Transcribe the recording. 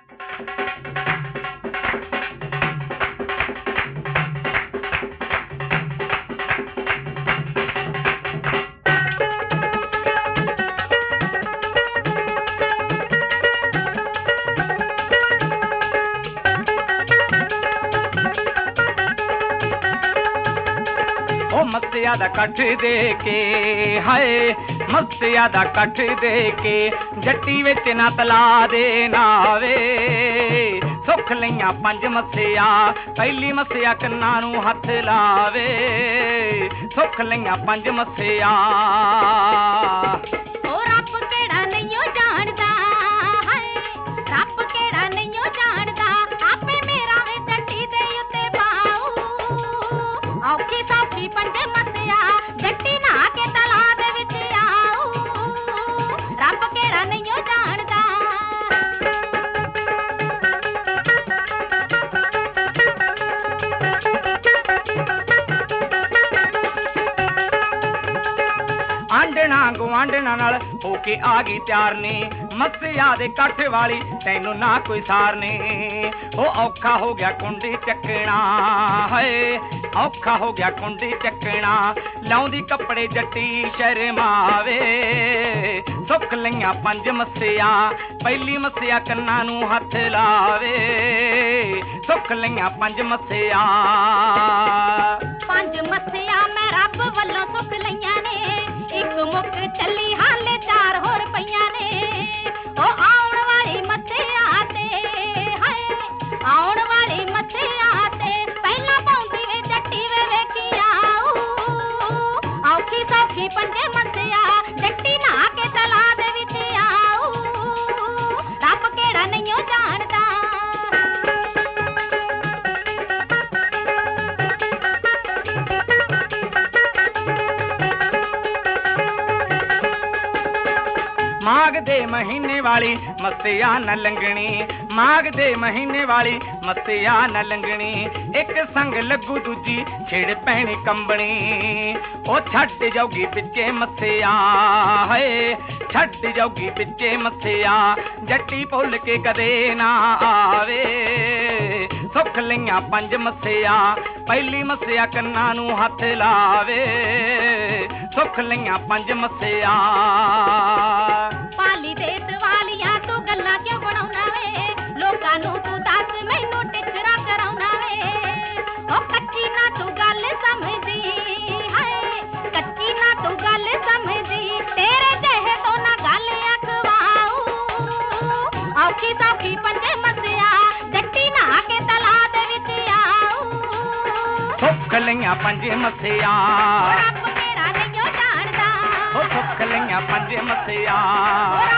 मस्तिया दा कठ दे के हाय मस्तिया दा कठ दे के जट्टी विच ना तला दे नावे सुख लईयां पंज मस्सिया पहली मस्सिया कन्ना नूं हथ लावे सुख लईयां पंज मस्सिया आंडना गुआंढना नाल होके आ गई प्यार ने मस्सिया दे कठ वाली तैनू ना कोई सारने ओ औखा हो गया कुंडी चकना है औखा हो गया कुंडी चकना लाउंदी कपड़े जट्टी शर्मावे सुख लईयां पंज मस्सिया पहली मस्सिया कन्ना नूं हथ लावे सुख लईयां पंज मस्सिया मैं रब वल्लों सुख लईयां ने एक मुख चली हाले चार होर पईयां ने ओ आउण वाली मस्सिया ते हाय आउण वाली मस्सिया ते पहला पाउंदी वे जट्टी वे वेखी आऊ औखी सौखी पंजे मस्सिया जट्टी ना के तला दे विच आऊ रब केड़ा नहीं जानदा माघ दे महीने वाली मस्सिया न लंघनी माघ दे महीने वाली मस्सिया न लंघनी एक संग लगू दूजी छेड़ पैनी कंबनी ओ छड़ जाऊगी पिछे मस्सिया है छड़ जाऊगी पिछे मस्सिया जट्टी भुल के कदे ना आवे सुख लईयां पंज मस्सिया पहली मस्सिया कन्ना नूं हथ लावे सुख लईयां पंज मस्सिया पाली दे सवालिया तू गल्ला क्यों बनाउना वे लोकां नूं तू दस मैनू टिचरा कराउना वे ओ कच्ची ना तू गल समझदी हाय कच्ची ना तू गल समझदी तेरे जेहे तो ना गल अखवाऊ औखी सौखी पंजे मस्सिया जट्टी ना के तला दे विच आऊ सुख लईयां पंज मस्सिया रब मेरा नहीं जानदा सुख लईयां पंज मस्सिया